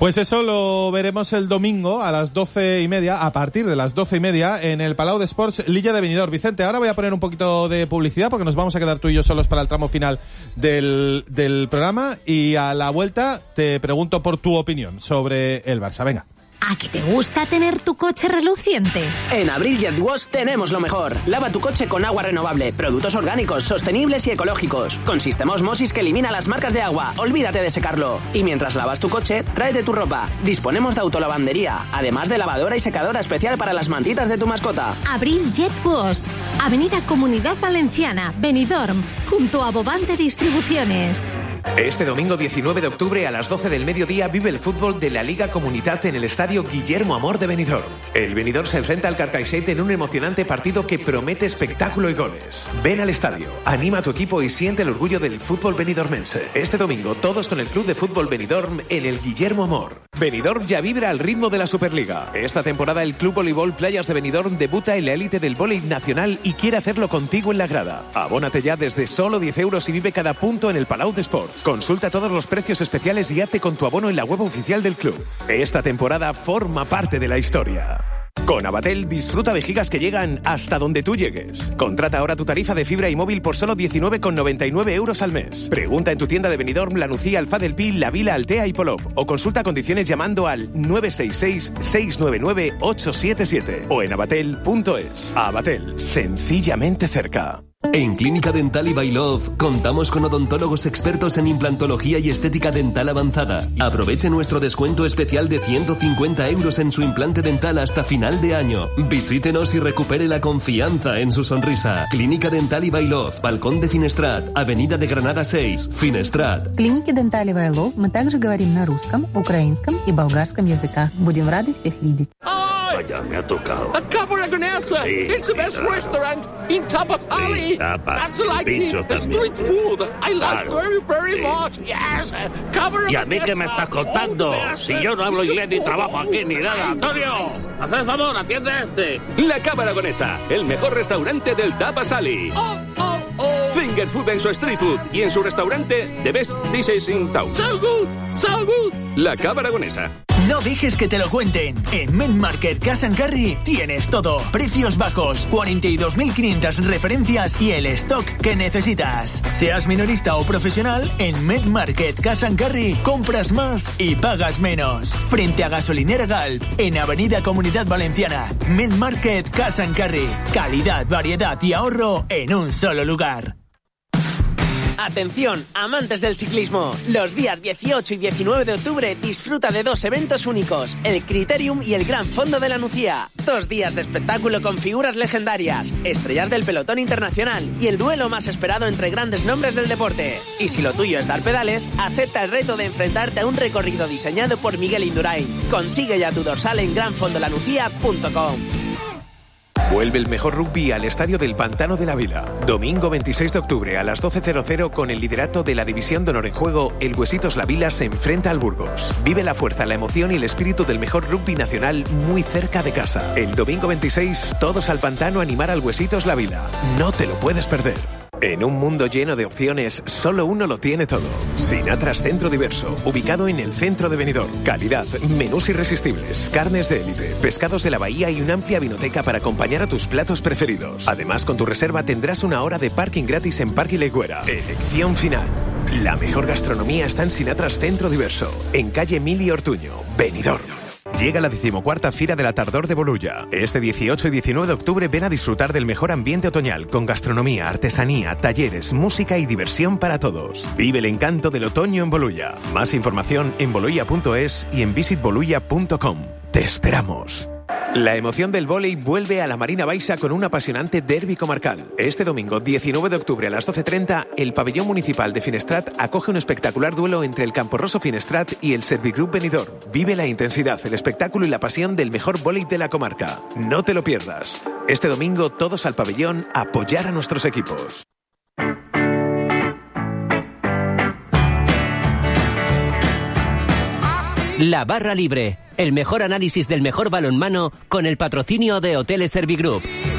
Pues eso lo veremos el domingo a las 12:30, a partir de las 12:30, en el Palau de Sports Lilla de Benidorm. Vicente, ahora voy a poner un poquito de publicidad porque nos vamos a quedar tú y yo solos para el tramo final del programa, y a la vuelta te pregunto por tu opinión sobre el Barça. Venga. ¿A qué te gusta tener tu coche reluciente? En Abril Jet Wash tenemos lo mejor. Lava tu coche con agua renovable, productos orgánicos, sostenibles y ecológicos. Con sistema Osmosis que elimina las marcas de agua. Olvídate de secarlo. Y mientras lavas tu coche, tráete tu ropa. Disponemos de autolavandería, además de lavadora y secadora especial para las mantitas de tu mascota. Abril Jet Wash, Avenida Comunidad Valenciana, Benidorm, junto a Bobante Distribuciones. Este domingo 19 de octubre a las 12 del mediodía vive el fútbol de la Liga Comunitat en el estadio Guillermo Amor de Benidorm. El Benidorm se enfrenta al Carcaixet en un emocionante partido que promete espectáculo y goles. Ven al estadio, anima a tu equipo y siente el orgullo del fútbol benidormense. Este domingo todos con el Club de Fútbol Benidorm en el Guillermo Amor. Benidorm ya vibra al ritmo de la Superliga. Esta temporada el Club Voleibol Playas de Benidorm debuta en la élite del voleibol nacional y quiere hacerlo contigo en la grada. Abónate ya desde solo 10 euros y vive cada punto en el Palau de Sports. Consulta todos los precios especiales y hazte con tu abono en la web oficial del club. Esta temporada forma parte de la historia. Con Abatel disfruta de gigas que llegan hasta donde tú llegues. Contrata ahora tu tarifa de fibra y móvil por solo 19,99 euros al mes. Pregunta en tu tienda de Benidorm, La Nucía, Alfa del Pi, La Vila, Altea y Polop. O consulta condiciones llamando al 966-699-877 o en abatel.es. Abatel, sencillamente cerca. En Clínica Dental y Bailov contamos con odontólogos expertos en implantología y estética dental avanzada. Aproveche nuestro descuento especial de 150 euros en su implante dental hasta final de año. Visítenos y recupere la confianza en su sonrisa. Clínica Dental y Bailov, Balcón de Finestrat, Avenida de Granada 6, Finestrat. В клинике Dental и Bailov мы также говорим на русском, украинском и болгарском языках. Будем рады всех видеть. Vaya, me ha tocado. A Cava Aragonesa! Sí, It's the best restaurant in Tapas Alley! Sí, tapas. That's like the También. street food! I like Claro. very Sí. much! Yes! Cava ¿Y a mí qué me estás contando? Si yo no hablo inglés ni trabajo aquí ni nada. ¡Antonio! ¡Haz el favor, atiende a este! La Cava Aragonesa, el mejor restaurante del Tapas Alley. Finger food en su street food y en su restaurante The Best Dishes in Town. So good! So good! La Cava Aragonesa. No dejes que te lo cuenten. En Med Market Cash & Carry tienes todo. Precios bajos, 42.500 referencias y el stock que necesitas. Seas minorista o profesional, en Med Market Cash & Carry compras más y pagas menos. Frente a Gasolinera Galp, en Avenida Comunidad Valenciana. Med Market Cash & Carry. Calidad, variedad y ahorro en un solo lugar. Atención, amantes del ciclismo. Los días 18 y 19 de octubre disfruta de dos eventos únicos, el Criterium y el Gran Fondo de la Nucía. 2 días de espectáculo con figuras legendarias, estrellas del pelotón internacional y el duelo más esperado entre grandes nombres del deporte. Y si lo tuyo es dar pedales, acepta el reto de enfrentarte a un recorrido diseñado por Miguel Indurain. Consigue ya tu dorsal en granfondolanucía.com. Vuelve el mejor rugby al Estadio del Pantano de la Vila. Domingo 26 de octubre a las 12:00 con el liderato de la División de Honor en juego, el Huesitos La Vila se enfrenta al Burgos. Vive la fuerza, la emoción y el espíritu del mejor rugby nacional muy cerca de casa. El domingo 26, todos al Pantano a animar al Huesitos La Vila. No te lo puedes perder. En un mundo lleno de opciones, solo uno lo tiene todo. Sinatras Centro Diverso, ubicado en el centro de Benidorm. Calidad, menús irresistibles, carnes de élite, pescados de la bahía y una amplia vinoteca para acompañar a tus platos preferidos. Además, con tu reserva tendrás una hora de parking gratis en Parque Legüera. Elección final. La mejor gastronomía está en Sinatras Centro Diverso, en calle Emili Ortuño, Benidorm. Llega la 14ª Fira de la Tardor de Bolulla. Este 18 y 19 de octubre ven a disfrutar del mejor ambiente otoñal con gastronomía, artesanía, talleres, música y diversión para todos. Vive el encanto del otoño en Bolulla. Más información en bolulla.es y en visitbolulla.com. ¡Te esperamos! La emoción del vóley vuelve a la Marina Baixa con un apasionante derbi comarcal. Este domingo 19 de octubre a las 12:30, el pabellón municipal de Finestrat acoge un espectacular duelo entre el Camporroso Finestrat y el Servigroup Benidorm. Vive la intensidad, el espectáculo y la pasión del mejor vóley de la comarca. No te lo pierdas. Este domingo todos al pabellón a apoyar a nuestros equipos. La Barra Libre, el mejor análisis del mejor balonmano con el patrocinio de Hoteles Servigroup.